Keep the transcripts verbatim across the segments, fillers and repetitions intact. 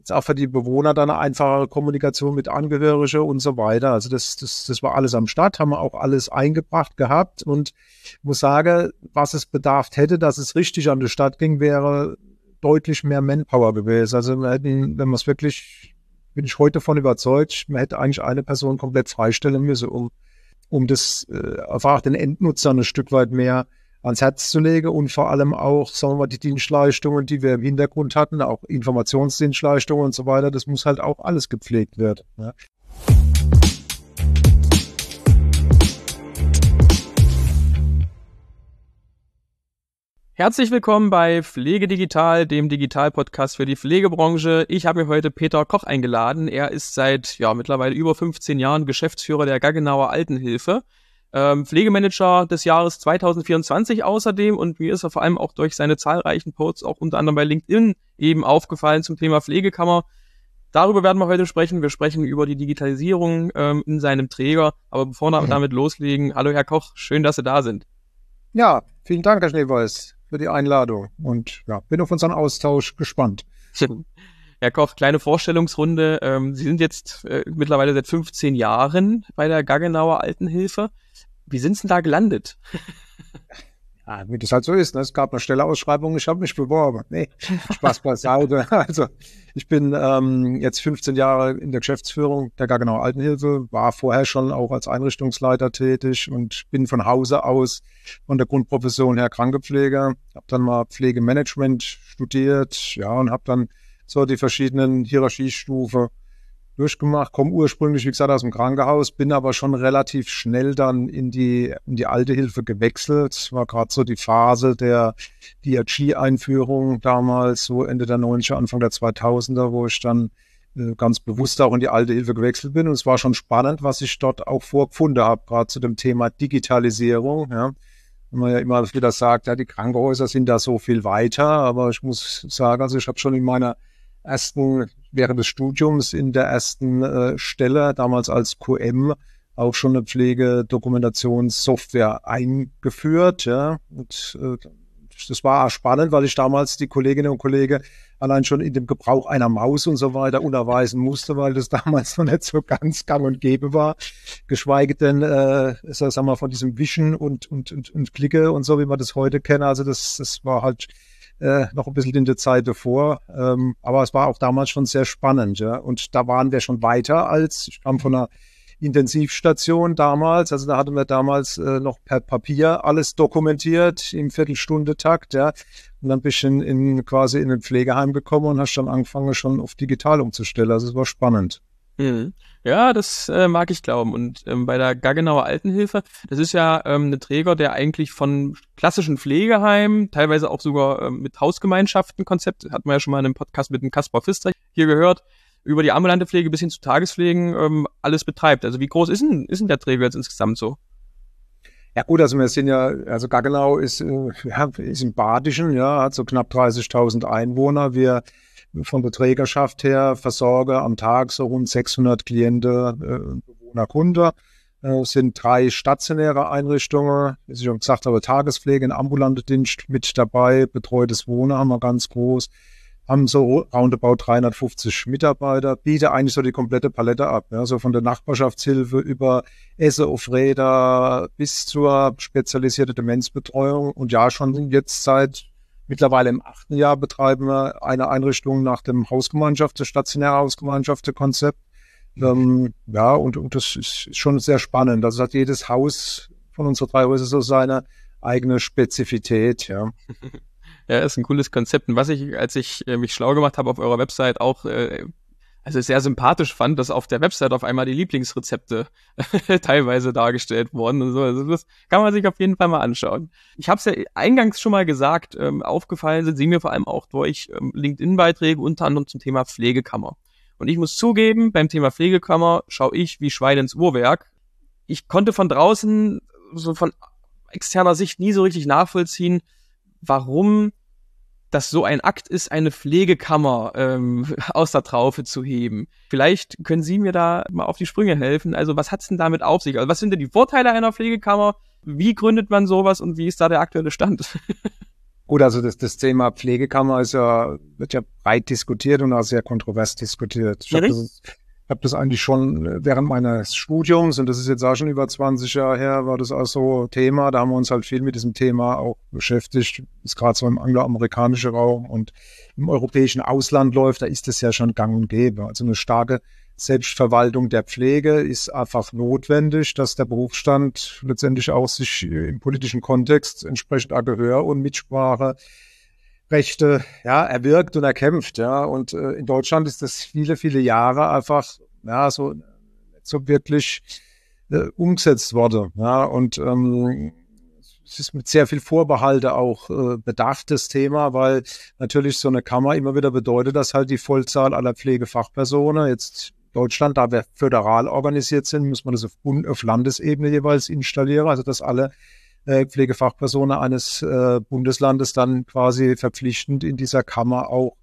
Jetzt auch für die Bewohner dann eine einfache Kommunikation mit Angehörigen und so weiter. Also das, das, das war alles am Start, haben wir auch alles eingebracht gehabt und ich muss sagen, was es bedarf hätte, dass es richtig an die Stadt ging, wäre deutlich mehr Manpower gewesen. Also wir hätten, wenn man es wirklich, bin ich heute davon überzeugt, man hätte eigentlich eine Person komplett freistellen müssen, um, um das äh, einfach den Endnutzern ein Stück weit mehr ans Herz zu legen und vor allem auch, sagen wir mal, die Dienstleistungen, die wir im Hintergrund hatten, auch Informationsdienstleistungen und so weiter, das muss halt auch alles gepflegt werden. Ja. Herzlich willkommen bei Pflege Digital, dem Digital-Podcast für die Pflegebranche. Ich habe mir heute Peter Koch eingeladen. Er ist seit ja mittlerweile über fünfzehn Jahren Geschäftsführer der Gaggenauer Altenhilfe. Ähm, Pflegemanager des Jahres zwanzig vierundzwanzig außerdem und mir ist er vor allem auch durch seine zahlreichen Posts, auch unter anderem bei LinkedIn, eben aufgefallen zum Thema Pflegekammer. Darüber werden wir heute sprechen. Wir sprechen über die Digitalisierung ähm, in seinem Träger. Aber bevor wir damit loslegen, hallo Herr Koch, schön, dass Sie da sind. Ja, vielen Dank, Herr Schneeweiß, für die Einladung und ja, bin auf unseren Austausch gespannt. Herr Koch, kleine Vorstellungsrunde. Ähm, Sie sind jetzt äh, mittlerweile seit fünfzehn Jahren bei der Gaggenauer Altenhilfe. Wie sind Sie denn da gelandet? Ja, wie das halt so ist. Ne? Es gab eine Stelleausschreibung, ich habe mich beworben. Nee, Spaß beiseite. Also ich bin ähm, jetzt fünfzehn Jahre in der Geschäftsführung der Gaggenauer Altenhilfe, war vorher schon auch als Einrichtungsleiter tätig und bin von Hause aus von der Grundprofession her Krankenpfleger. Habe dann mal Pflegemanagement studiert, ja, und habe dann so die verschiedenen Hierarchiestufen durchgemacht, komme ursprünglich, wie gesagt, aus dem Krankenhaus, bin aber schon relativ schnell dann in die, in die alte Hilfe gewechselt. War gerade so die Phase der D R G-Einführung damals, so Ende der neunziger, Anfang der zweitausender, wo ich dann äh, ganz bewusst auch in die alte Hilfe gewechselt bin. Und es war schon spannend, was ich dort auch vorgefunden habe, gerade zu dem Thema Digitalisierung. Ja. Wenn man ja immer wieder sagt, ja, die Krankenhäuser sind da so viel weiter, aber ich muss sagen, also ich habe schon in meiner ersten, während des Studiums in der ersten äh, Stelle, damals als Q M, auch schon eine Pflegedokumentationssoftware eingeführt. Ja. Und äh, das war auch spannend, weil ich damals die Kolleginnen und Kollegen allein schon in dem Gebrauch einer Maus und so weiter unterweisen musste, weil das damals noch nicht so ganz gang und gäbe war. Geschweige denn, äh, sagen wir mal, von diesem Wischen und, und, und, und Klicke und so, wie wir das heute kennen. Also das, das war halt Äh, noch ein bisschen in der Zeit davor, ähm, aber es war auch damals schon sehr spannend, ja, und da waren wir schon weiter als, ich kam von einer Intensivstation damals, also da hatten wir damals äh, noch per Papier alles dokumentiert im Viertelstundentakt, ja, und dann bist du in, in, quasi in ein Pflegeheim gekommen und hast dann angefangen schon auf digital umzustellen, also es war spannend. Mhm. Ja, das äh, mag ich glauben. Und ähm, bei der Gaggenauer Altenhilfe, das ist ja ähm, ein Träger, der eigentlich von klassischen Pflegeheimen, teilweise auch sogar ähm, mit Hausgemeinschaften-Konzept, hatten wir ja schon mal in einem Podcast mit dem Kaspar Pfister hier gehört, über die ambulante Pflege bis hin zu Tagespflegen ähm, alles betreibt. Also wie groß ist denn, ist denn der Träger jetzt insgesamt so? Ja gut, also wir sind ja, also Gaggenau ist, äh, ja, ist im Badischen, ja, hat so knapp dreißigtausend Einwohner. Wir von der Trägerschaft her versorge am Tag so rund sechshundert Klienten, äh, Bewohner, Kunden. Äh, es sind drei stationäre Einrichtungen, wie ich schon gesagt habe, Tagespflege, ein ambulanter Dienst mit dabei, betreutes Wohnen haben wir ganz groß, haben so roundabout dreihundertfünfzig Mitarbeiter, biete eigentlich so die komplette Palette ab, ja, so von der Nachbarschaftshilfe über Esse auf Räder bis zur spezialisierten Demenzbetreuung und ja, schon jetzt seit mittlerweile im achten Jahr betreiben wir eine Einrichtung nach dem Hausgemeinschaft, das stationäre Hausgemeinschaftskonzept. Mhm. Ähm, ja, und, und das ist schon sehr spannend. Also hat jedes Haus von unseren drei Häusern so seine eigene Spezifität, ja. Ja, ist ein cooles Konzept. Und was ich, als ich äh, mich schlau gemacht habe auf eurer Website, auch äh, also sehr sympathisch fand, dass auf der Website auf einmal die Lieblingsrezepte teilweise dargestellt wurden und so. Also das kann man sich auf jeden Fall mal anschauen. Ich habe es ja eingangs schon mal gesagt, ähm, aufgefallen sind sie mir vor allem auch durch ähm, LinkedIn-Beiträge, unter anderem zum Thema Pflegekammer. Und ich muss zugeben, beim Thema Pflegekammer schaue ich wie Schwein ins Uhrwerk. Ich konnte von draußen, so von externer Sicht nie so richtig nachvollziehen, warum das so ein Akt ist, eine Pflegekammer ähm, aus der Traufe zu heben. Vielleicht können Sie mir da mal auf die Sprünge helfen. Also was hat's denn damit auf sich? Also was sind denn die Vorteile einer Pflegekammer? Wie gründet man sowas und wie ist da der aktuelle Stand? Gut, also das, das Thema Pflegekammer ist ja, wird ja breit diskutiert und auch sehr kontrovers diskutiert. Ich Ja, habe das, hab das eigentlich schon während meines Studiums, und das ist jetzt auch schon über zwanzig Jahre her, war das auch so Thema. Da haben wir uns halt viel mit diesem Thema auch beschäftigt. Ist gerade so im angloamerikanischen Raum und im europäischen Ausland läuft, da ist das ja schon gang und gäbe. Also eine starke Selbstverwaltung der Pflege ist einfach notwendig, dass der Berufsstand letztendlich auch sich im politischen Kontext entsprechend auch Gehör und Mitsprache Rechte, ja, erwirkt und erkämpft, ja. Und äh, in Deutschland ist das viele, viele Jahre einfach, ja, so, so wirklich äh, umgesetzt worden, ja. Und ähm, es ist mit sehr viel Vorbehalte auch äh, bedacht, das Thema, weil natürlich so eine Kammer immer wieder bedeutet, dass halt die Vollzahl aller Pflegefachpersonen jetzt Deutschland, da wir föderal organisiert sind, muss man das auf, Bund, auf Landesebene jeweils installieren, also dass alle äh, Pflegefachpersonen eines äh, Bundeslandes dann quasi verpflichtend in dieser Kammer auch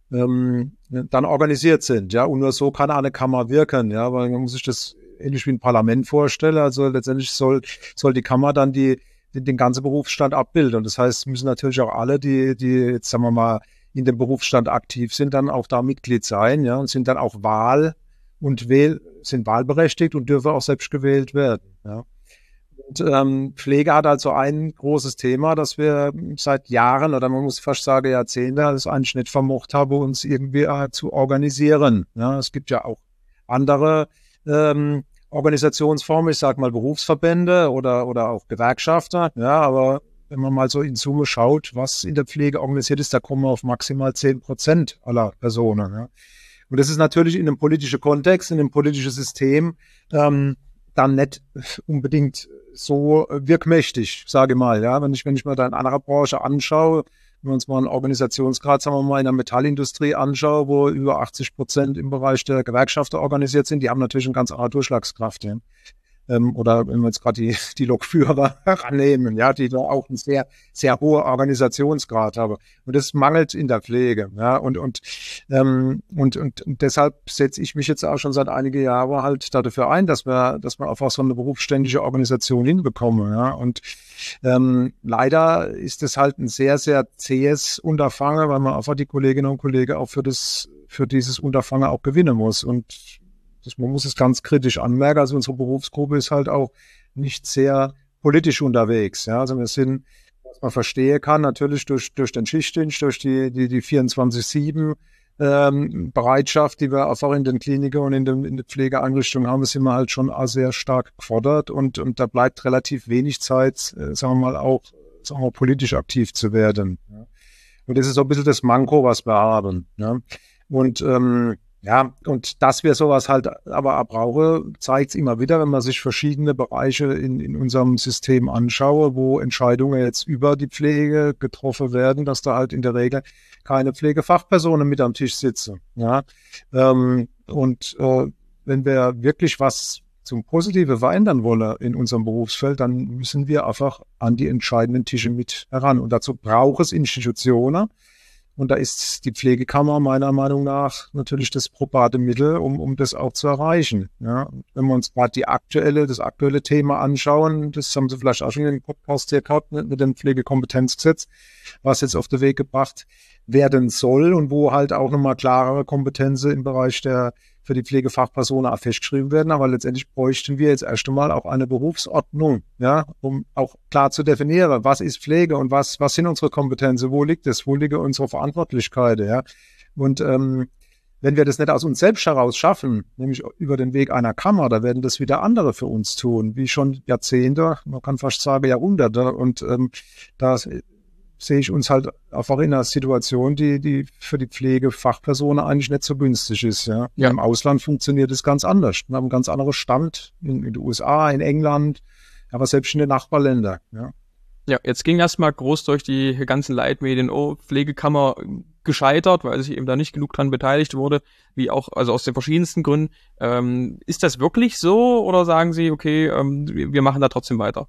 ähm, dann organisiert sind, ja, und nur so kann eine Kammer wirken, ja, weil man muss sich das ähnlich wie ein Parlament vorstellen, also letztendlich soll, soll die Kammer dann die, den, den ganzen Berufsstand abbilden und das heißt, müssen natürlich auch alle, die, die jetzt sagen wir mal in dem Berufsstand aktiv sind, dann auch da Mitglied sein, ja, und sind dann auch Wahl und wähl, sind wahlberechtigt und dürfen auch selbst gewählt werden. Ja. Und ähm, Pflege hat also ein großes Thema, das wir seit Jahren oder man muss fast sagen Jahrzehnte, das eigentlich nicht vermocht haben, uns irgendwie äh, zu organisieren. Ja. Es gibt ja auch andere ähm, Organisationsformen, ich sage mal Berufsverbände oder oder auch Gewerkschafter. Ja, aber wenn man mal so in Summe schaut, was in der Pflege organisiert ist, da kommen wir auf maximal zehn Prozent aller Personen. Ja. Und das ist natürlich in einem politischen Kontext, in einem politischen System ähm, dann nicht unbedingt so wirkmächtig, sage ich mal. Ja, wenn ich wenn ich mir da in anderer Branche anschaue, wenn wir uns mal einen Organisationsgrad, sagen wir mal, in der Metallindustrie anschauen, wo über achtzig Prozent im Bereich der Gewerkschaften organisiert sind, die haben natürlich eine ganz andere Durchschlagskraft. Ja. Ähm, oder wenn wir jetzt gerade die, die Lokführer rannehmen, ja, die da auch einen sehr, sehr hohen Organisationsgrad haben. Und das mangelt in der Pflege, ja, und, und, ähm, und, und, und deshalb setze ich mich jetzt auch schon seit einigen Jahren halt dafür ein, dass wir, dass wir einfach so eine berufsständige Organisation hinbekommen, ja, und, ähm, leider ist es halt ein sehr, sehr zähes Unterfangen, weil man einfach die Kolleginnen und Kollegen auch für das, für dieses Unterfangen auch gewinnen muss und Das, man muss es ganz kritisch anmerken. Also unsere Berufsgruppe ist halt auch nicht sehr politisch unterwegs. Ja, also wir sind, was man verstehen kann, natürlich durch, durch den Schichtdienst, durch die, die, die vierundzwanzig sieben ähm, Bereitschaft, die wir einfach in den Kliniken und in den, in den Pflegeeinrichtungen haben, sind wir halt schon auch sehr stark gefordert und, und da bleibt relativ wenig Zeit, äh, sagen wir mal, auch sagen wir, politisch aktiv zu werden. Ja. Und das ist so ein bisschen das Manko, was wir haben. Ja. Und ähm, Ja, und dass wir sowas halt aber auch brauchen, zeigt es immer wieder, wenn man sich verschiedene Bereiche in, in unserem System anschaue, wo Entscheidungen jetzt über die Pflege getroffen werden, dass da halt in der Regel keine Pflegefachpersonen mit am Tisch sitzen. Ja, ähm, und äh, wenn wir wirklich was zum Positiven verändern wollen in unserem Berufsfeld, dann müssen wir einfach an die entscheidenden Tische mit heran. Und dazu braucht es Institutionen. Und da ist die Pflegekammer meiner Meinung nach natürlich das probate Mittel, um, um das auch zu erreichen. Ja, wenn wir uns gerade die aktuelle, das aktuelle Thema anschauen, das haben Sie vielleicht auch schon in den Podcast hier gehabt, mit, mit dem Pflegekompetenzgesetz, was jetzt auf den Weg gebracht werden soll und wo halt auch nochmal klarere Kompetenzen im Bereich der für die Pflegefachpersonen auch festgeschrieben werden. Aber letztendlich bräuchten wir jetzt erst einmal auch eine Berufsordnung, ja, um auch klar zu definieren, was ist Pflege und was, was sind unsere Kompetenzen, wo liegt es, wo liegen unsere Verantwortlichkeiten, ja. Und ähm, wenn wir das nicht aus uns selbst heraus schaffen, nämlich über den Weg einer Kammer, da werden das wieder andere für uns tun, wie schon Jahrzehnte, man kann fast sagen Jahrhunderte. Und ähm, da sehe ich uns halt einfach in einer Situation, die, die für die Pflegefachpersonen eigentlich nicht so günstig ist. Ja. Ja. Im Ausland funktioniert es ganz anders. Wir haben einen ganz anderen Stand in, in den U S A, in England, aber selbst in den Nachbarländern. Ja. Ja, jetzt ging erstmal groß durch die ganzen Leitmedien, oh, Pflegekammer gescheitert, weil sich eben da nicht genug dran beteiligt wurde, wie auch, also aus den verschiedensten Gründen. Ähm, ist das wirklich so oder sagen Sie, okay, ähm, wir machen da trotzdem weiter?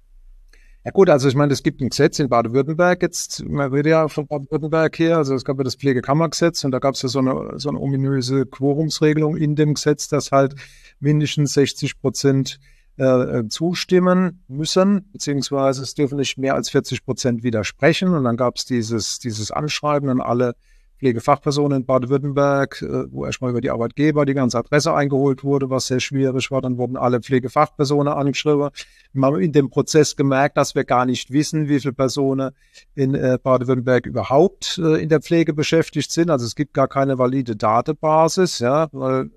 Ja gut, also ich meine, es gibt ein Gesetz in Baden-Württemberg jetzt, man redet ja von Baden-Württemberg hier, also es gab ja das Pflegekammergesetz und da gab es ja so eine, so eine ominöse Quorumsregelung in dem Gesetz, dass halt mindestens sechzig Prozent äh, zustimmen müssen, beziehungsweise es dürfen nicht mehr als vierzig Prozent widersprechen. Und dann gab es dieses, dieses Anschreiben an alle Pflegefachpersonen in Baden-Württemberg, äh, wo erstmal über die Arbeitgeber die ganze Adresse eingeholt wurde, was sehr schwierig war. Dann wurden alle Pflegefachpersonen angeschrieben. Wir haben in dem Prozess gemerkt, dass wir gar nicht wissen, wie viele Personen in äh, Baden-Württemberg überhaupt äh, in der Pflege beschäftigt sind. Also es gibt gar keine valide Datenbasis, ja, weil,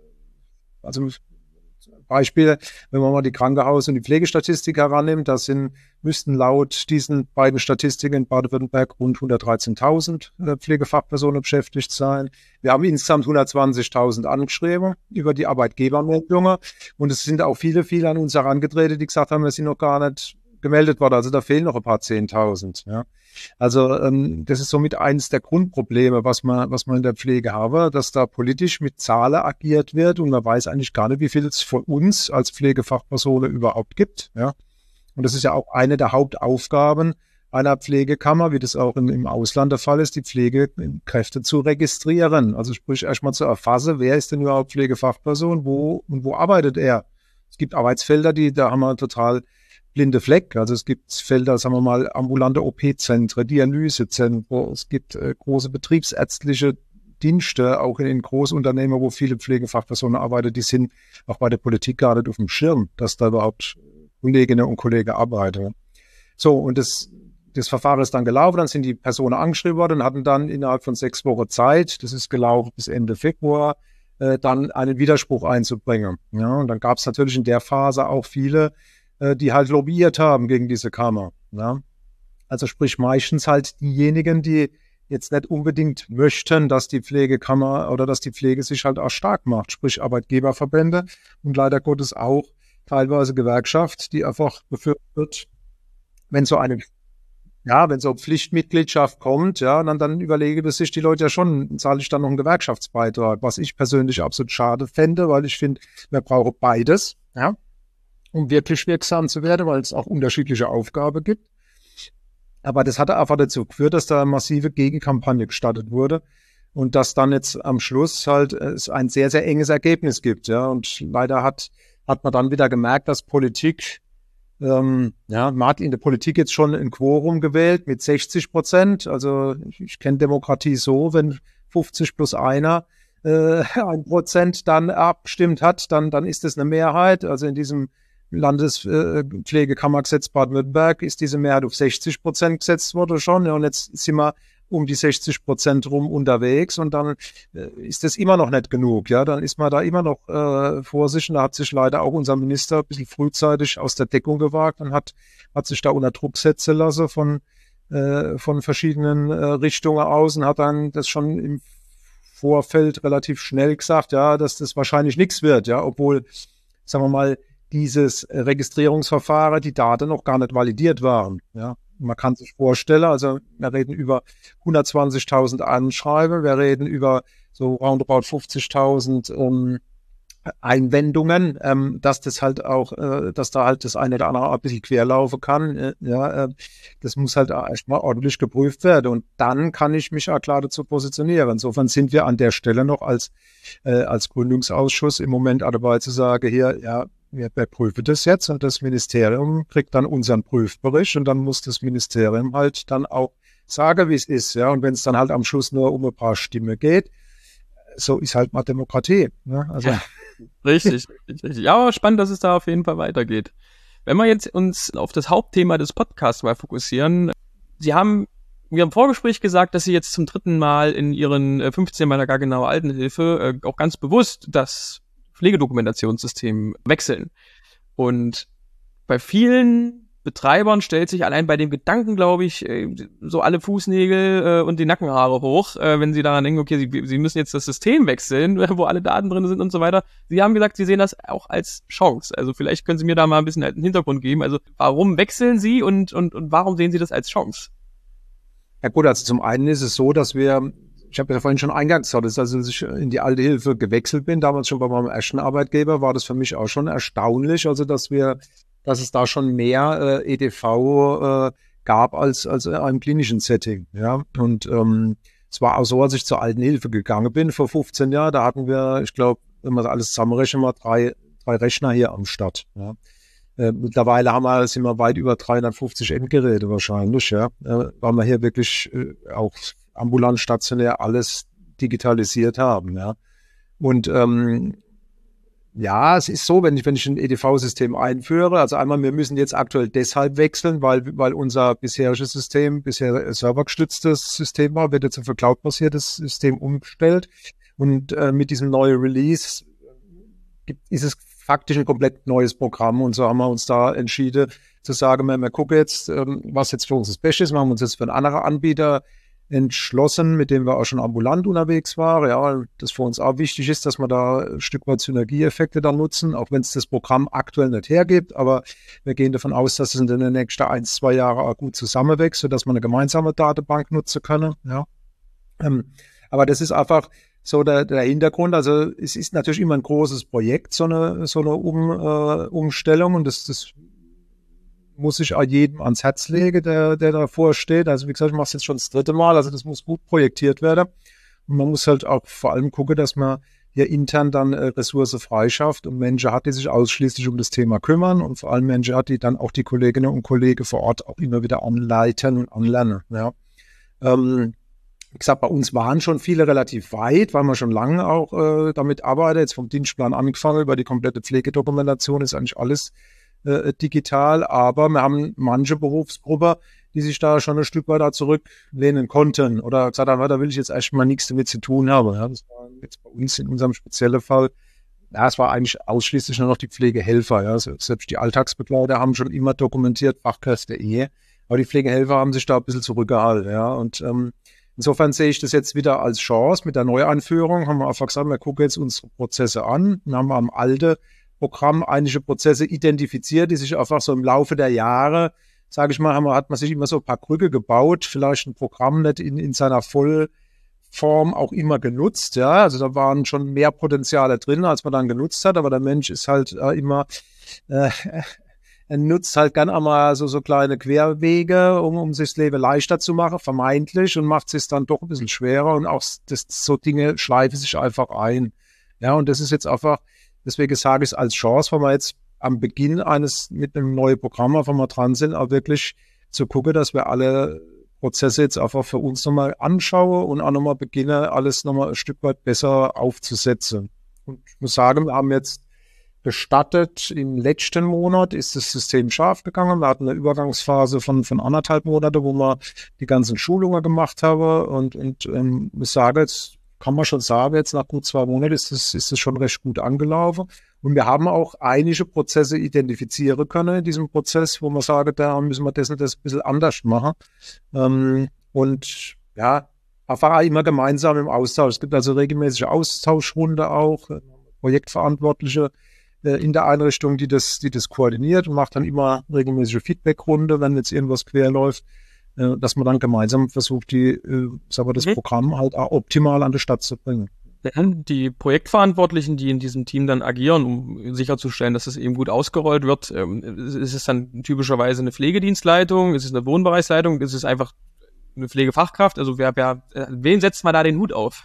also Beispiele, wenn man mal die Krankenhaus- und die Pflegestatistik herannimmt, das sind, müssten laut diesen beiden Statistiken in Baden-Württemberg rund hundertdreizehntausend äh, Pflegefachpersonen beschäftigt sein. Wir haben insgesamt hundertzwanzigtausend angeschrieben über die Arbeitgebermeldungen und es sind auch viele, viele an uns herangetreten, die gesagt haben, wir sind noch gar nicht gemeldet worden. Also da fehlen noch ein paar Zehntausend. Ja. Also ähm, das ist somit eines der Grundprobleme, was man, was man in der Pflege habe, dass da politisch mit Zahlen agiert wird und man weiß eigentlich gar nicht, wie viel es von uns als Pflegefachpersonen überhaupt gibt. Ja. Und das ist ja auch eine der Hauptaufgaben einer Pflegekammer, wie das auch in, im Ausland der Fall ist, die Pflegekräfte zu registrieren. Also sprich erstmal zu erfassen, wer ist denn überhaupt Pflegefachperson, wo und wo arbeitet er. Es gibt Arbeitsfelder, die da haben wir total blinde Fleck. Also es gibt Felder, sagen wir mal, ambulante O P-Zentren, Dialysezentren, es gibt äh, große betriebsärztliche Dienste, auch in, in Großunternehmen, wo viele Pflegefachpersonen arbeiten, die sind auch bei der Politik gar nicht auf dem Schirm, dass da überhaupt Kolleginnen und Kollegen arbeiten. So, und das, das Verfahren ist dann gelaufen, dann sind die Personen angeschrieben worden und hatten dann innerhalb von sechs Wochen Zeit, das ist gelaufen bis Ende Februar, äh, dann einen Widerspruch einzubringen. Ja, und dann gab es natürlich in der Phase auch viele, die halt lobbyiert haben gegen diese Kammer. Ja. Also sprich meistens halt diejenigen, die jetzt nicht unbedingt möchten, dass die Pflegekammer oder dass die Pflege sich halt auch stark macht, sprich Arbeitgeberverbände und leider Gottes auch teilweise Gewerkschaft, die einfach befürchtet, wenn so eine, ja, wenn so eine Pflichtmitgliedschaft kommt, ja, dann, dann überlegen sich die Leute ja schon, zahle ich dann noch einen Gewerkschaftsbeitrag, was ich persönlich absolut schade fände, weil ich finde, wir brauchen beides, ja, um wirklich wirksam zu werden, weil es auch unterschiedliche Aufgaben gibt. Aber das hat einfach dazu geführt, dass da eine massive Gegenkampagne gestartet wurde und dass dann jetzt am Schluss halt es ein sehr, sehr enges Ergebnis gibt. Ja. Und leider hat, hat man dann wieder gemerkt, dass Politik, ähm, ja, man hat in der Politik jetzt schon ein Quorum gewählt mit sechzig Prozent. Also ich, ich kenne Demokratie so, wenn fünfzig plus einer äh, ein Prozent dann abgestimmt hat, dann, dann ist das eine Mehrheit. Also in diesem Landespflegekammergesetz Baden-Württemberg ist diese Mehrheit auf sechzig Prozent gesetzt worden schon. Ja, und jetzt sind wir um die sechzig Prozent rum unterwegs und dann äh, ist das immer noch nicht genug. Ja, dann ist man da immer noch äh, vorsichtig. Da hat sich leider auch unser Minister ein bisschen frühzeitig aus der Deckung gewagt und hat, hat sich da unter Druck setzen lassen von, äh, von verschiedenen äh, Richtungen aus und hat dann das schon im Vorfeld relativ schnell gesagt, ja, dass das wahrscheinlich nichts wird. Ja, obwohl, sagen wir mal, dieses Registrierungsverfahren, die Daten noch gar nicht validiert waren. Ja, man kann sich vorstellen, also wir reden über hundertzwanzigtausend Anschreiben, wir reden über so roundabout fünfzigtausend ähm, Einwendungen, ähm, dass das halt auch, äh, dass da halt das eine oder andere ein bisschen querlaufen kann. Äh, ja, äh, das muss halt erstmal ordentlich geprüft werden und dann kann ich mich auch klar dazu positionieren. Insofern sind wir an der Stelle noch als, äh, als Gründungsausschuss im Moment dabei zu sagen, hier, ja, wir, wir prüfen das jetzt und das Ministerium kriegt dann unseren Prüfbericht und dann muss das Ministerium halt dann auch sagen, wie es ist. Ja, und wenn es dann halt am Schluss nur um ein paar Stimmen geht, so ist halt mal Demokratie. Ne? Also ja, richtig, richtig. Ja, aber spannend, dass es da auf jeden Fall weitergeht. Wenn wir jetzt uns auf das Hauptthema des Podcasts mal fokussieren, Sie haben mir im Vorgespräch gesagt, dass Sie jetzt zum dritten Mal in Ihren fünfzehn meiner gar genaue Altenhilfe auch ganz bewusst das Pflegedokumentationssystem wechseln. Und bei vielen Betreibern stellt sich allein bei dem Gedanken, glaube ich, so alle Fußnägel und die Nackenhaare hoch, wenn sie daran denken, okay, sie, sie müssen jetzt das System wechseln, wo alle Daten drin sind und so weiter. Sie haben gesagt, Sie sehen das auch als Chance. Also vielleicht können Sie mir da mal ein bisschen einen Hintergrund geben. Also warum wechseln Sie und, und, und warum sehen Sie das als Chance? Ja gut, also zum einen ist es so, dass wir, ich habe ja vorhin schon eingangs gesagt, dass als ich in die alte Hilfe gewechselt bin, damals schon bei meinem ersten Arbeitgeber, war das für mich auch schon erstaunlich, also dass wir, dass es da schon mehr äh, E D V äh, gab als als in einem klinischen Setting, ja. Und ähm, es war auch so, als ich zur alten Hilfe gegangen bin vor fünfzehn Jahren, da hatten wir, ich glaube, wenn man alles zusammenrechnen, mal drei drei Rechner hier am Start, ja. Äh, mittlerweile haben wir, sind wir weit über dreihundertfünfzig Endgeräte wahrscheinlich, ja, äh, weil wir hier wirklich äh, auch ambulant, stationär alles digitalisiert haben, ja. Und ähm, ja, es ist so, wenn ich, wenn ich ein E D V-System einführe, also einmal, wir müssen jetzt aktuell deshalb wechseln, weil, weil unser bisheriges System, bisher servergestütztes System war, wird jetzt auf ein cloud-basiertes System umgestellt. Und äh, mit diesem neuen Release gibt, ist es faktisch ein komplett neues Programm. Und so haben wir uns da entschieden zu sagen, wir, wir gucken jetzt, ähm, was jetzt für uns das Beste ist. Wir haben uns jetzt für einen anderen Anbieter entschlossen, mit dem wir auch schon ambulant unterwegs waren. Ja, das für uns auch wichtig ist, dass wir da ein Stück weit Synergieeffekte dann nutzen, auch wenn es das Programm aktuell nicht hergibt. Aber wir gehen davon aus, dass es in den nächsten ein, zwei Jahren auch gut zusammenwächst, sodass wir eine gemeinsame Datenbank nutzen können. Ja. Ähm, aber das ist einfach so der, der Hintergrund. Also es ist natürlich immer ein großes Projekt, so eine, so eine um, äh, Umstellung. Und das, das muss ich auch jedem ans Herz legen, der, der davor steht. Also wie gesagt, ich mache es jetzt schon das dritte Mal, also das muss gut projektiert werden. Und man muss halt auch vor allem gucken, dass man hier intern dann äh, Ressourcen freischafft und Menschen hat, die sich ausschließlich um das Thema kümmern und vor allem Menschen hat, die dann auch die Kolleginnen und Kollegen vor Ort auch immer wieder anleiten und anlernen. Ja. Ähm, wie gesagt, bei uns waren schon viele relativ weit, weil man schon lange auch äh, damit arbeitet. Jetzt vom Dienstplan angefangen, über die komplette Pflegedokumentation ist eigentlich alles Äh, digital, aber wir haben manche Berufsgruppen, die sich da schon ein Stück weiter zurücklehnen konnten oder gesagt haben, da will ich jetzt erstmal nichts damit zu tun haben. Ja, das war jetzt bei uns in unserem speziellen Fall, ja, es war eigentlich ausschließlich nur noch die Pflegehelfer. Ja, selbst die Alltagsbegleiter haben schon immer dokumentiert, Fachkräfte eh, aber die Pflegehelfer haben sich da ein bisschen zurückgehalten. Ja, und ähm, insofern sehe ich das jetzt wieder als Chance. Mit der Neueinführung haben wir einfach gesagt, wir gucken jetzt unsere Prozesse an. Dann haben wir am alten Programm einige Prozesse identifiziert, die sich einfach so im Laufe der Jahre, sage ich mal, haben wir, hat man sich immer so ein paar Krücke gebaut, vielleicht ein Programm nicht in, in seiner Vollform auch immer genutzt, ja, also da waren schon mehr Potenziale drin, als man dann genutzt hat, aber der Mensch ist halt äh, immer, äh, er nutzt halt gern einmal so, so kleine Querwege, um, um sich das Leben leichter zu machen, vermeintlich, und macht es dann doch ein bisschen schwerer und auch das, so Dinge schleifen sich einfach ein, ja, und das ist jetzt einfach. Deswegen sage ich es als Chance, wenn wir jetzt am Beginn eines mit einem neuen Programm einfach mal dran sind, auch wirklich zu gucken, dass wir alle Prozesse jetzt einfach für uns nochmal anschauen und auch nochmal beginnen, alles nochmal ein Stück weit besser aufzusetzen. Und ich muss sagen, wir haben jetzt gestartet, im letzten Monat ist das System scharf gegangen. Wir hatten eine Übergangsphase von, von anderthalb Monate, wo wir die ganzen Schulungen gemacht haben und, und ähm, ich sage jetzt, kann man schon sagen, jetzt nach gut zwei Monaten ist es ist es schon recht gut angelaufen. Und wir haben auch einige Prozesse identifizieren können in diesem Prozess, wo man sagt, da müssen wir das und das ein bisschen anders machen. Ähm, und ja, einfach immer gemeinsam im Austausch. Es gibt also regelmäßige Austauschrunde auch, äh, Projektverantwortliche äh, in der Einrichtung, die das, die das koordiniert und macht dann immer regelmäßige Feedbackrunde, wenn jetzt irgendwas quer läuft, dass man dann gemeinsam versucht, die, äh, sagen wir, das mhm. Programm halt auch optimal an die Stadt zu bringen. Die Projektverantwortlichen, die in diesem Team dann agieren, um sicherzustellen, dass es eben gut ausgerollt wird, ähm, ist es dann typischerweise eine Pflegedienstleitung, ist es eine Wohnbereichsleitung, ist es einfach eine Pflegefachkraft? Also wer, wer, wen setzt man da den Hut auf?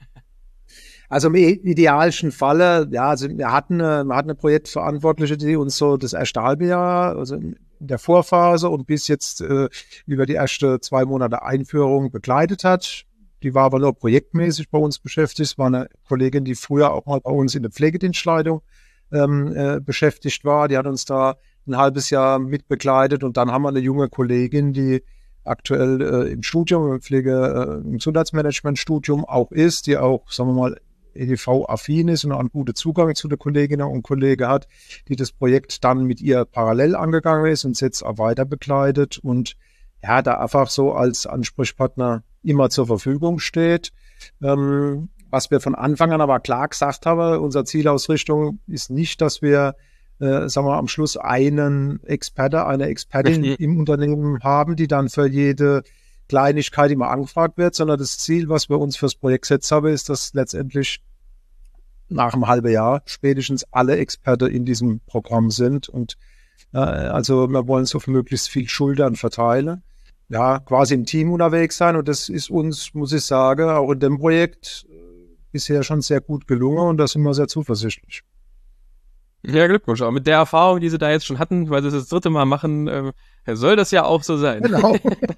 Also im idealsten Falle, ja, also wir hatten eine, wir hatten eine Projektverantwortliche, die uns so das erste halbe Jahr, also in der Vorphase und bis jetzt äh, über die erste zwei Monate Einführung begleitet hat. Die war aber nur projektmäßig bei uns beschäftigt. War eine Kollegin, die früher auch mal bei uns in der Pflegedienstleitung ähm, äh, beschäftigt war. Die hat uns da ein halbes Jahr mit begleitet und dann haben wir eine junge Kollegin, die aktuell äh, im Studium, im Pflege, äh, im Gesundheitsmanagement-Studium auch ist, die auch, sagen wir mal, E D V-affin ist und auch einen guten Zugang zu den Kolleginnen und Kollegen hat, die das Projekt dann mit ihr parallel angegangen ist und jetzt auch weiter begleitet und ja, da einfach so als Ansprechpartner immer zur Verfügung steht. Ähm, was wir von Anfang an aber klar gesagt haben, unsere Zielausrichtung ist nicht, dass wir, äh, sagen wir, am Schluss einen Experte, eine Expertin im Unternehmen haben, die dann für jede Kleinigkeit immer angefragt wird, sondern das Ziel, was wir uns fürs Projekt gesetzt haben, ist, dass letztendlich nach einem halben Jahr spätestens alle Experten in diesem Programm sind und äh, also wir wollen so für möglichst viel Schultern verteilen, ja, quasi im Team unterwegs sein und das ist uns, muss ich sagen, auch in dem Projekt äh, bisher schon sehr gut gelungen und da sind wir sehr zuversichtlich. Ja, Glückwunsch. Aber mit der Erfahrung, die Sie da jetzt schon hatten, weil Sie das das dritte Mal machen, äh, soll das ja auch so sein. Genau.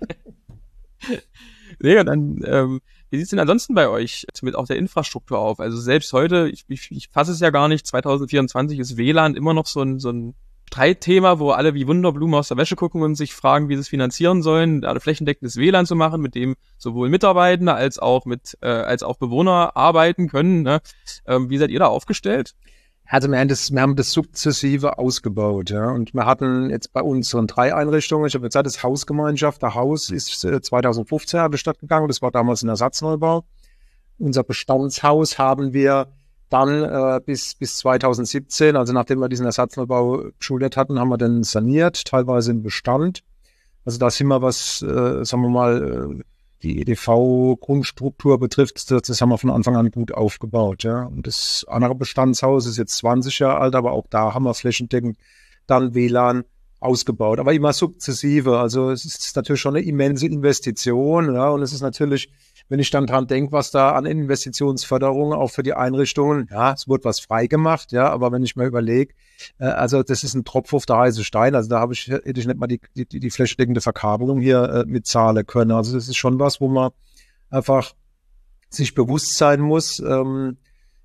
Nee, und dann, ähm, wie sieht's denn ansonsten bei euch mit auch der Infrastruktur auf? Also selbst heute, ich, ich, ich fasse es ja gar nicht, zwanzig vierundzwanzig ist W L A N immer noch so ein, so ein Streitthema, wo alle wie Wunderblumen aus der Wäsche gucken und sich fragen, wie sie es finanzieren sollen, da flächendeckendes W L A N zu machen, mit dem sowohl Mitarbeitende als auch mit äh, als auch Bewohner arbeiten können. Ne? Ähm, wie seid ihr da aufgestellt? Also wir haben das, wir haben das sukzessive ausgebaut, ja. Und wir hatten jetzt bei unseren drei Einrichtungen, ich habe jetzt gesagt, das Hausgemeinschaft, der Haus ist äh, zwanzig fünfzehn an die Stadt gegangen, das war damals ein Ersatzneubau. Unser Bestandshaus haben wir dann äh, bis bis zwanzig siebzehn, also nachdem wir diesen Ersatzneubau geschuldet hatten, haben wir dann saniert, teilweise im Bestand. Also da sind wir, was, äh, sagen wir mal, äh, die E D V-Grundstruktur betrifft, das, das haben wir von Anfang an gut aufgebaut. Ja. Und das andere Bestandshaus ist jetzt zwanzig Jahre alt, aber auch da haben wir flächendeckend dann W L A N ausgebaut. Aber immer sukzessive. Also es ist natürlich schon eine immense Investition. Ja. Und es ist natürlich, wenn ich dann dran denke, was da an Investitionsförderung auch für die Einrichtungen, ja, es wurde was freigemacht, ja, aber wenn ich mir überlege, äh, also das ist ein Tropf auf der heißen Stein, also da habe ich, hätte ich nicht mal die, die, die flächendeckende Verkabelung hier äh, mitzahlen können. Also das ist schon was, wo man einfach sich bewusst sein muss, ähm,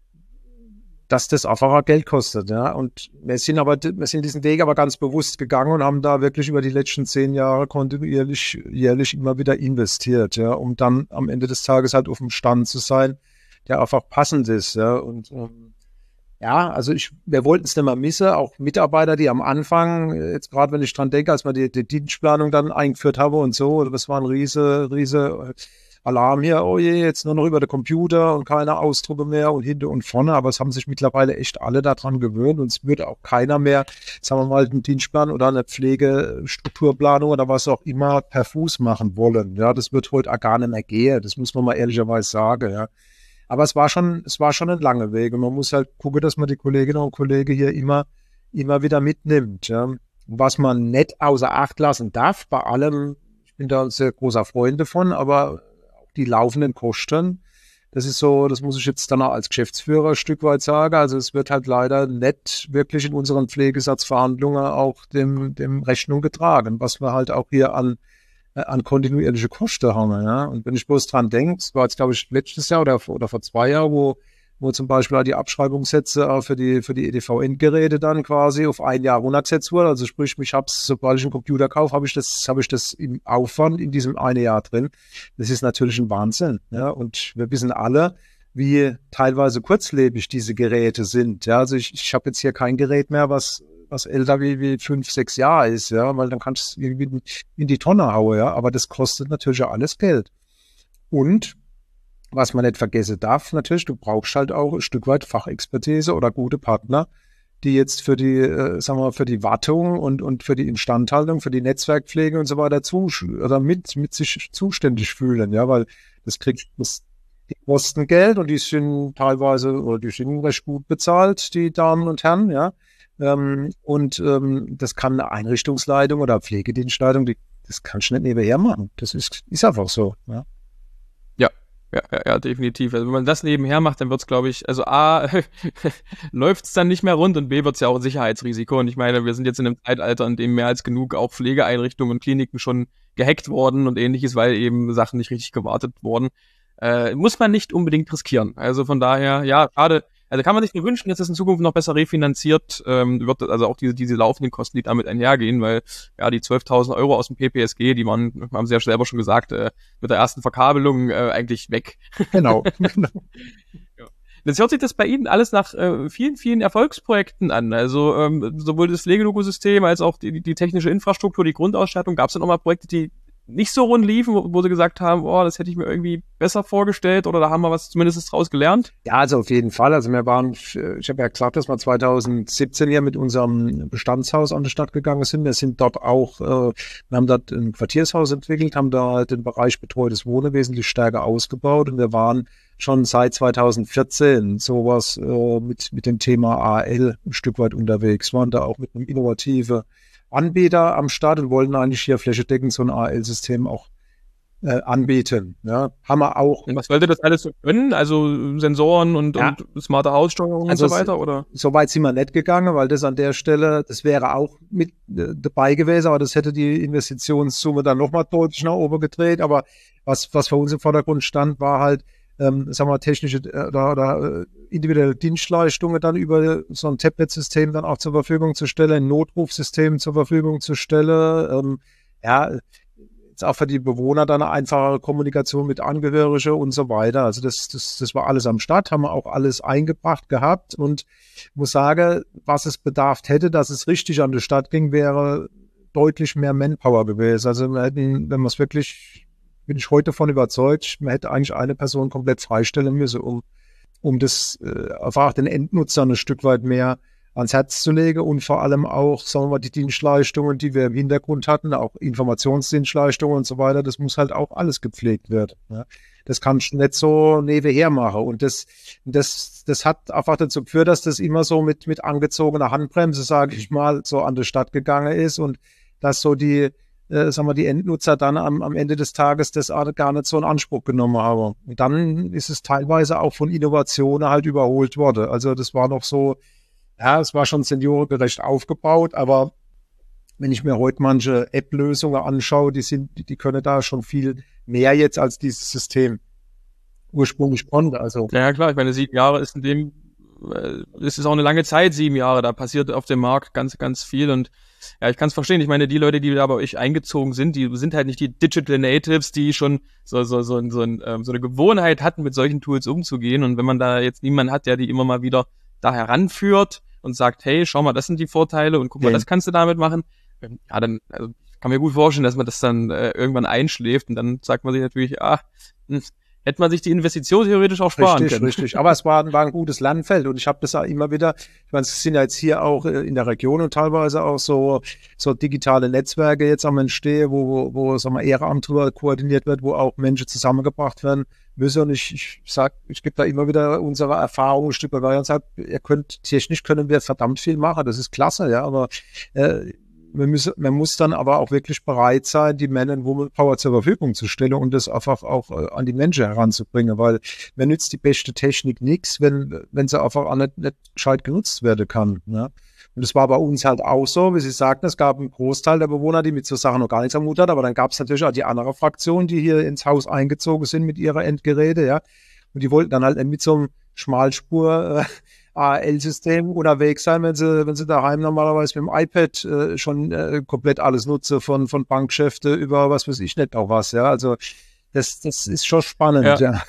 dass das einfach auch Geld kostet, ja. Und wir sind aber, wir sind diesen Weg aber ganz bewusst gegangen und haben da wirklich über die letzten zehn Jahre kontinuierlich, jährlich immer wieder investiert, ja, um dann am Ende des Tages halt auf dem Stand zu sein, der einfach passend ist, ja. Und ähm, ja, also ich, wir wollten es nicht mehr missen, auch Mitarbeiter, die am Anfang, jetzt gerade wenn ich dran denke, als wir die, die Dienstplanung dann eingeführt haben und so, das war ein riese, riese Alarm hier, oh je, jetzt nur noch über den Computer und keine Ausdrucke mehr und hinten und vorne, aber es haben sich mittlerweile echt alle daran gewöhnt und es würde auch keiner mehr, sagen wir mal, einen Dienstplan oder eine Pflegestrukturplanung oder was auch immer per Fuß machen wollen. Ja, das wird heute auch gar nicht mehr gehen, das muss man mal ehrlicherweise sagen, ja. Aber es war schon, es war schon ein langer Weg und man muss halt gucken, dass man die Kolleginnen und Kollegen hier immer, immer wieder mitnimmt, ja. Und was man nicht außer Acht lassen darf, bei allem, ich bin da ein sehr großer Freund davon, aber die laufenden Kosten, das ist so, das muss ich jetzt dann auch als Geschäftsführer ein Stück weit sagen, also es wird halt leider nicht wirklich in unseren Pflegesatzverhandlungen auch dem, dem Rechnung getragen, was wir halt auch hier an an kontinuierliche Kosten haben, ja. Und wenn ich bloß dran denke, es war jetzt, glaube ich, letztes Jahr oder, oder vor zwei Jahren, wo, wo zum Beispiel auch die Abschreibungssätze auch für die, für die E D V-Endgeräte dann quasi auf ein Jahr runtergesetzt wurde. Also sprich, ich hab's, sobald ich einen Computer kaufe, habe ich das, habe ich das im Aufwand in diesem eine Jahr drin. Das ist natürlich ein Wahnsinn, ja. Und wir wissen alle, wie teilweise kurzlebig diese Geräte sind, ja. Also ich, ich habe jetzt hier kein Gerät mehr, was was älter wie, wie fünf, sechs Jahre ist, ja, weil dann kannst du irgendwie in die Tonne hauen, ja, aber das kostet natürlich auch alles Geld. Und was man nicht vergessen darf, natürlich, du brauchst halt auch ein Stück weit Fachexpertise oder gute Partner, die jetzt für die, äh, sagen wir mal, für die Wartung und, und für die Instandhaltung, für die Netzwerkpflege und so weiter zu, oder mit, mit sich zuständig fühlen, ja, weil das kriegt, das, die kosten Geld und die sind teilweise, oder die sind recht gut bezahlt, die Damen und Herren, ja. Ähm, und ähm, das kann eine Einrichtungsleitung oder Pflegedienstleitung, die, das kannst du nicht nebenher machen. Das ist, ist einfach so. Ja, ja, ja, ja, ja, definitiv. Also wenn man das nebenher macht, dann wird's, glaube ich, also A, läuft's dann nicht mehr rund und B, wird's ja auch ein Sicherheitsrisiko. Und ich meine, wir sind jetzt in einem Zeitalter, in dem mehr als genug auch Pflegeeinrichtungen und Kliniken schon gehackt worden und ähnliches, weil eben Sachen nicht richtig gewartet wurden. Äh, muss man nicht unbedingt riskieren. Also von daher, ja, schade. Also kann man sich nur wünschen, dass es in Zukunft noch besser refinanziert ähm, wird, also auch diese diese laufenden Kosten, die damit einhergehen, weil ja die zwölftausend Euro aus dem P P S G, die waren, haben Sie ja selber schon gesagt, äh, mit der ersten Verkabelung äh, eigentlich weg. genau. Ja. Jetzt hört sich das bei Ihnen alles nach äh, vielen, vielen Erfolgsprojekten an. Also ähm, sowohl das Pflegelogosystem als auch die, die technische Infrastruktur, die Grundausstattung. Gab es denn auch mal Projekte, die nicht so rund liefen, wo, wo sie gesagt haben, oh, das hätte ich mir irgendwie besser vorgestellt oder da haben wir was zumindest draus gelernt? Ja, also auf jeden Fall. Also wir waren, ich habe ja gesagt, dass wir zwanzig siebzehn hier mit unserem Bestandshaus an die Stadt gegangen sind. Wir sind dort auch, äh, wir haben dort ein Quartiershaus entwickelt, haben da den Bereich betreutes Wohnen wesentlich stärker ausgebaut und wir waren schon seit zwanzig vierzehn sowas äh, mit, mit dem Thema A L ein Stück weit unterwegs, waren da auch mit einem innovativen Anbieter am Start und wollten eigentlich hier flächendeckend so ein A L-System auch äh, anbieten. Ja. Haben wir auch. Und was sollte das alles so können? Also Sensoren und, Ja. und smarte Haussteuerung Also und so weiter, oder? So weit sind wir nicht gegangen, weil das an der Stelle, das wäre auch mit äh, dabei gewesen, aber das hätte die Investitionssumme dann nochmal deutlich nach oben gedreht. Aber was, was für uns im Vordergrund stand, war halt, ähm, sagen wir, technische äh, oder, oder äh, individuelle Dienstleistungen dann über so ein Tablet-System dann auch zur Verfügung zu stellen, ein Notrufsystem zur Verfügung zu stellen. Ähm, ja, jetzt auch für die Bewohner dann eine einfachere Kommunikation mit Angehörigen und so weiter. Also das, das, das war alles am Start, haben wir auch alles eingebracht gehabt und ich muss sagen, was es bedarf hätte, dass es richtig an die Stadt ging, wäre deutlich mehr Manpower gewesen. Also wir hätten, wenn wir es wirklich, bin ich heute davon überzeugt, man hätte eigentlich eine Person komplett freistellen müssen, um, um das äh, einfach den Endnutzern ein Stück weit mehr ans Herz zu legen und vor allem auch, sagen wir mal, die Dienstleistungen, die wir im Hintergrund hatten, auch Informationsdienstleistungen und so weiter, das muss halt auch alles gepflegt werden. Ja. Das kannst du nicht so nebenher machen. Und das, das, das hat einfach dazu geführt, dass das immer so mit, mit angezogener Handbremse, sage ich mal, so an die Stadt gegangen ist und dass so die, äh, sagen wir, die Endnutzer dann am, am Ende des Tages das gar nicht so in Anspruch genommen haben. Und dann ist es teilweise auch von Innovationen halt überholt worden. Also das war noch so, ja, es war schon seniorengerecht aufgebaut, aber wenn ich mir heute manche App-Lösungen anschaue, die sind, die, die können da schon viel mehr jetzt als dieses System ursprünglich konnte. Also Ja, ja, klar, ich meine, sieben Jahre ist in dem, äh, es ist auch eine lange Zeit, sieben Jahre, da passiert auf dem Markt ganz, ganz viel und ja, ich kann es verstehen. Ich meine, die Leute, die da bei euch eingezogen sind, die sind halt nicht die Digital Natives, die schon so so so, so, ein, ähm, so eine Gewohnheit hatten, mit solchen Tools umzugehen. Und wenn man da jetzt niemanden hat, der die immer mal wieder da heranführt und sagt, hey, schau mal, das sind die Vorteile und guck mal, Ja. das kannst du damit machen, ähm, ja, dann also, ich kann mir gut vorstellen, dass man das dann äh, irgendwann einschläft und dann sagt man sich natürlich, ah, hm, hätte man sich die Investition theoretisch auch sparen Richtig, können. richtig. Aber es war, war ein gutes Lernfeld und ich habe das auch immer wieder, ich meine, es sind ja jetzt hier auch äh, in der Region und teilweise auch so, so digitale Netzwerke jetzt am Entstehen, wo, wo, wo sagen wir, Ehrenamt drüber koordiniert wird, wo auch Menschen zusammengebracht werden müssen. Und ich, ich sag, ich gebe da immer wieder unsere Erfahrungen ein Stück weit und sage, ihr könnt, technisch können wir verdammt viel machen, das ist klasse, ja, aber äh, Man muss, man muss dann aber auch wirklich bereit sein, die Man- und Woman-Power zur Verfügung zu stellen und das einfach auch äh, an die Menschen heranzubringen, weil mir nützt die beste Technik nichts, wenn, wenn sie einfach auch nicht, nicht gescheit genutzt werden kann. Ne? Und das war bei uns halt auch so, wie Sie sagten, es gab einen Großteil der Bewohner, die mit so Sachen noch gar nichts am Hut hatten, aber dann gab es natürlich auch die andere Fraktion, die hier ins Haus eingezogen sind mit ihrer Endgeräte, ja, und die wollten dann halt mit so einem Schmalspur äh, A L-System unterwegs sein, wenn sie, wenn sie daheim normalerweise mit dem iPad äh, schon äh, komplett alles nutze, von, von Bankgeschäfte über was weiß ich nicht auch was, ja. Also das, das ist schon spannend, Ja. ja.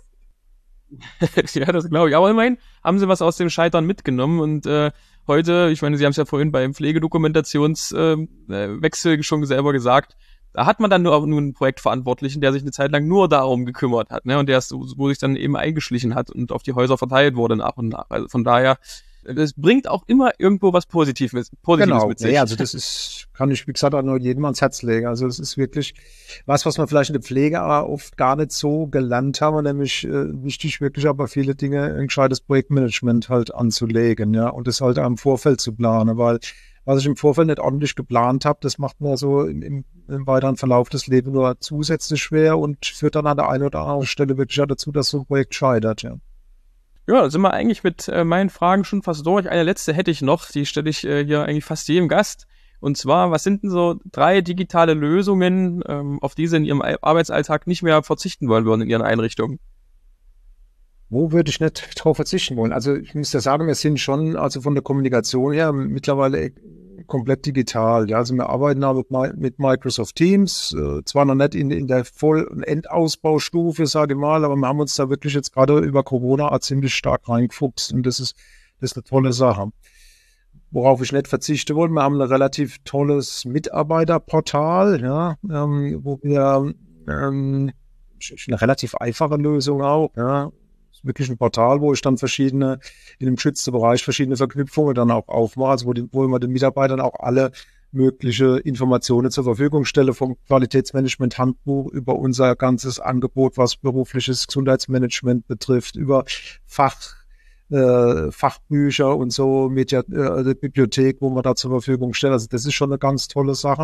Ja, das glaube ich. Aber immerhin haben sie was aus dem Scheitern mitgenommen und äh, heute, ich meine, Sie haben es ja vorhin beim Pflegedokumentationswechsel äh, Wechsel schon selber gesagt, da hat man dann nur, auch nur einen Projektverantwortlichen, der sich eine Zeit lang nur darum gekümmert hat, ne, und der ist, wo sich dann eben eingeschlichen hat und auf die Häuser verteilt wurde nach und nach. Also von daher, es bringt auch immer irgendwo was Positives, Positives Genau, mit sich. ja, also das ist, kann ich, wie gesagt, auch nur jedem ans Herz legen. Also es ist wirklich was, was man vielleicht in der Pflege aber oft gar nicht so gelernt haben, nämlich äh, wichtig, wirklich aber viele Dinge, ein gescheites Projektmanagement halt anzulegen, ja, und das halt am Vorfeld zu planen, weil was ich im Vorfeld nicht ordentlich geplant habe, das macht mir so im, im, im weiteren Verlauf des Lebens nur zusätzlich schwer und führt dann an der einen oder anderen Stelle wirklich auch dazu, dass so ein Projekt scheitert, ja. Ja, da sind wir eigentlich mit äh, meinen Fragen schon fast durch. Eine letzte hätte ich noch, die stelle ich äh, hier eigentlich fast jedem Gast. Und zwar, was sind denn so drei digitale Lösungen, ähm, auf die Sie in Ihrem Arbeitsalltag nicht mehr verzichten wollen würden in Ihren Einrichtungen? Wo würde ich nicht drauf verzichten wollen? Also ich muss ja sagen, wir sind schon, also von der Kommunikation her, mittlerweile komplett digital. Ja, also wir arbeiten da mit, mit Microsoft Teams, äh, zwar noch nicht in, in der vollen Endausbaustufe, sage ich mal, aber wir haben uns da wirklich jetzt gerade über Corona auch ziemlich stark reingefuchst und das ist, das ist eine tolle Sache. Worauf ich nicht verzichten wollte, wir haben ein relativ tolles Mitarbeiterportal, ja, ähm, wo wir ähm, eine relativ einfache Lösung auch, ja, wirklich ein Portal, wo ich dann verschiedene, in dem geschützten Bereich verschiedene Verknüpfungen dann auch aufmache, also wo, die, wo man den Mitarbeitern auch alle mögliche Informationen zur Verfügung stelle, vom Qualitätsmanagement-Handbuch über unser ganzes Angebot, was berufliches Gesundheitsmanagement betrifft, über Fach, äh, Fachbücher und so, Media, äh, Bibliothek, wo man da zur Verfügung stellt. Also das ist schon eine ganz tolle Sache.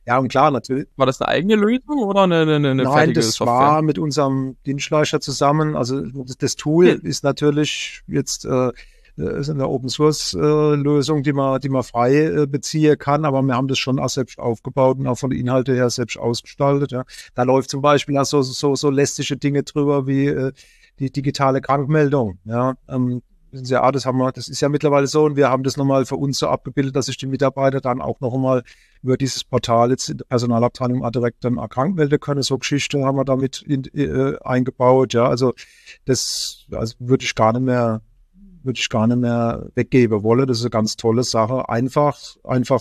Ja, und klar, natürlich. War das eine eigene Lösung oder eine, eine, eine Nein, fertige das Software? war mit unserem Dienstleister zusammen. Also das, das Tool Hm. ist natürlich jetzt äh, ist eine Open-Source-Lösung, die man, die man frei äh, beziehen kann, aber wir haben das schon auch selbst aufgebaut und auch von den Inhalten her selbst ausgestaltet. Ja. Da läuft zum Beispiel auch so, so, so lästige Dinge drüber wie äh, die digitale Krankmeldung. Ja. Ähm, ja, das haben wir, das ist ja mittlerweile so und wir haben das nochmal für uns so abgebildet, dass sich die Mitarbeiter dann auch noch einmal über dieses Portal jetzt in der Personalabteilung auch direkt dann auch krank melden können. So Geschichten haben wir damit in, äh, eingebaut. Ja, also das also würde ich gar nicht mehr, würde ich gar nicht mehr weggeben wollen. Das ist eine ganz tolle Sache. Einfach, einfach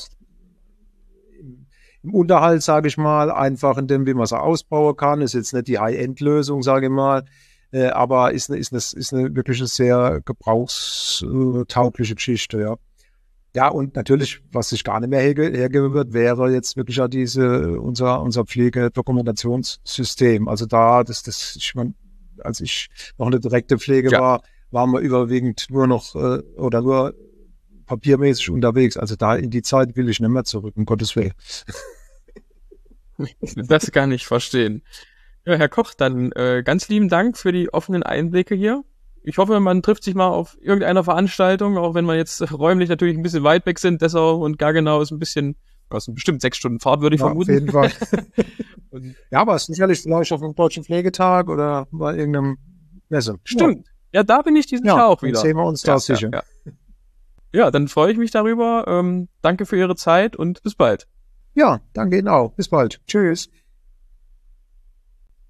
im Unterhalt, sage ich mal, einfach in dem, wie man es ausbauen kann. Ist jetzt nicht die High-End-Lösung, sage ich mal. Äh, aber ist eine, ist, eine, ist eine wirklich eine sehr gebrauchstaugliche Geschichte, ja. Ja, und natürlich, was sich gar nicht mehr herge hergeben wird, wäre jetzt wirklich ja diese, unser, unser Pflegedokumentationssystem. Also da, das, das, ich meine, als ich noch eine direkte Pflege Ja. war, waren wir überwiegend nur noch, äh, oder nur papiermäßig unterwegs. Also da in die Zeit will ich nicht mehr zurück, um Gottes Willen. Das kann ich verstehen. Ja, Herr Koch, dann äh, ganz lieben Dank für die offenen Einblicke hier. Ich hoffe, man trifft sich mal auf irgendeiner Veranstaltung, auch wenn wir jetzt räumlich natürlich ein bisschen weit weg sind. Dessau und Gaggenau ist ein bisschen, das sind bestimmt sechs Stunden Fahrt, würde ich Ja, vermuten. auf jeden Fall. Ja, aber es ist sicherlich vielleicht auf einem deutschen Pflegetag oder bei irgendeinem Messe. Stimmt. Ja, da bin ich dieses Ja, Jahr auch dann wieder. sehen wir uns Ja, da sicher. Ja, ja. ja, dann freue ich mich darüber. Ähm, danke für Ihre Zeit und bis bald. Ja, danke Ihnen auch. Bis bald. Tschüss.